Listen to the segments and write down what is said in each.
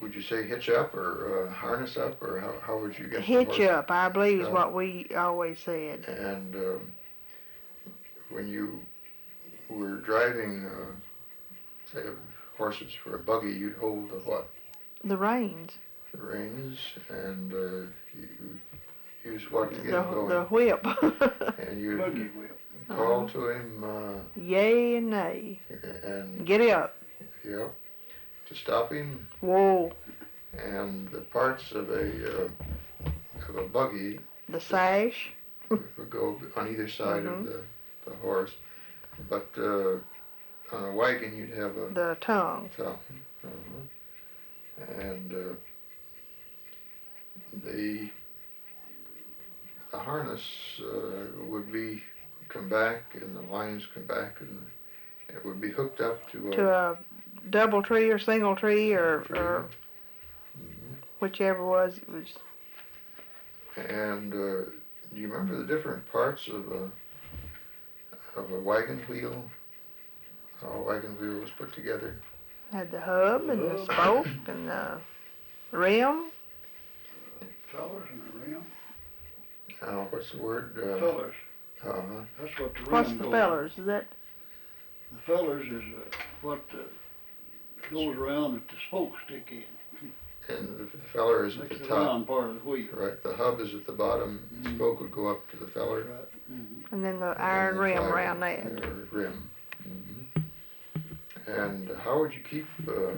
would you say hitch up or harness up, or how would you get the Hitch horse? up, I believe, is what we always said. And when you were driving, say, horses for a buggy, you'd hold the what? The reins. The reins, and you use what to get him going? The whip. And you Buggy whip. call to him. Yay and nay. And Get up. yep, to stop him. Whoa. And the parts of a buggy. The sash. Would go on either side of the horse, but on a wagon you'd have the tongue. And the harness would be come back, and the lines come back, and it would be hooked up to a double tree or single tree or whichever was it was. And do you remember the different parts of a wagon wheel? How a wagon wheel was put together? Had the hub and the spoke and the rim. Fellers and the rim. What's the word? Fellers. Uh-huh. That's what the rim What's the goes fellers? Is that? The fellers is what goes around that the spokes stick in. And the feller is at the Makes the top. round part of the wheel. Right. The hub is at the bottom. The spoke would go up to the feller. Right. And then the iron rim around that. Rim. And how would you keep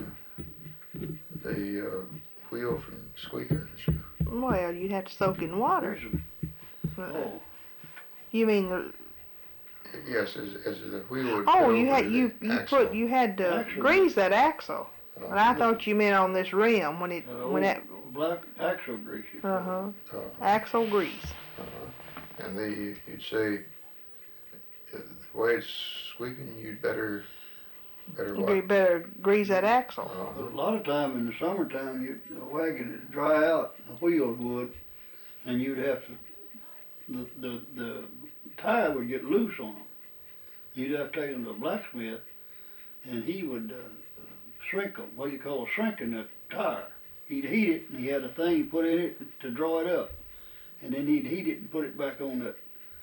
the wheel from squeaking? Well, you'd have to soak in water. Oh. You mean the? Yes, as the wheel would. Oh, you had to Axle. grease that axle. And I thought you meant on this rim when that. Black axle grease. Axle grease. And you'd say the way it's squeaking, you'd better what? You better grease that axle. A lot of time in the summertime, the wagon would dry out, the wheels would, and you'd have to, the tire would get loose on them. You'd have to take them to a blacksmith, and he would shrink them, what you call shrinking the tire. He'd heat it, and he had a thing he put in it to draw it up, and then he'd heat it and put it back on that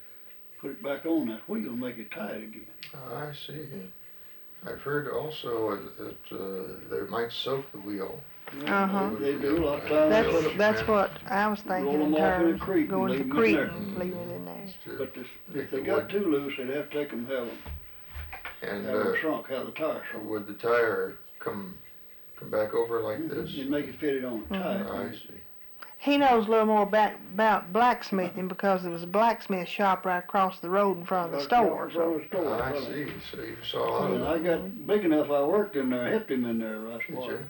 wheel and make it tight again. I see. I've heard also that they might soak the wheel. They do a lot of times. That's what I was thinking in terms of going to the creek and leaving it in there. But if they got too loose, they'd have to take them and have them shrunk, have the tire shrunk. Would the tire come back over like this? You'd make it fitted on the tire. I see. He knows a little more about blacksmithing because there was a blacksmith shop right across the road in front of the store. So. I see. So you saw And I got big enough. I worked in there, helped him in there, Russ Martin.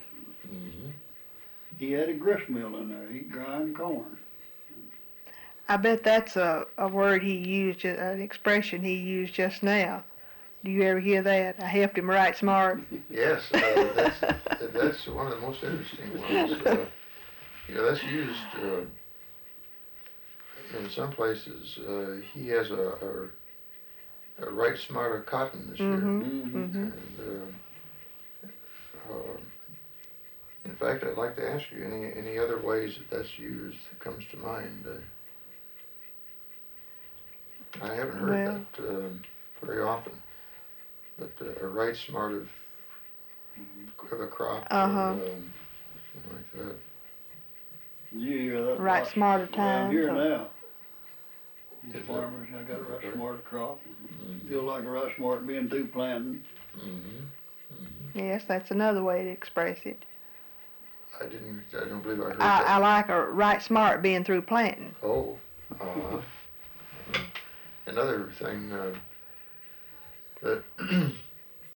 He had a grist mill in there. He grind corn. I bet that's a word he used, an expression he used just now. Do you ever hear that? I helped him right smart. Yes, that's one of the most interesting ones. That's used in some places. He has a right smart of cotton this year. And in fact, I'd like to ask you any other ways that's used that comes to mind. I haven't heard that very often. But a right smart of a crop, something like that. You hear that? Right smart of time. Here now. These farmers, I got a right smart crop. Feel like a right smart being through planting. Yes, that's another way to express it. I don't believe I heard that. I like a right smart being through planting. Oh, another thing that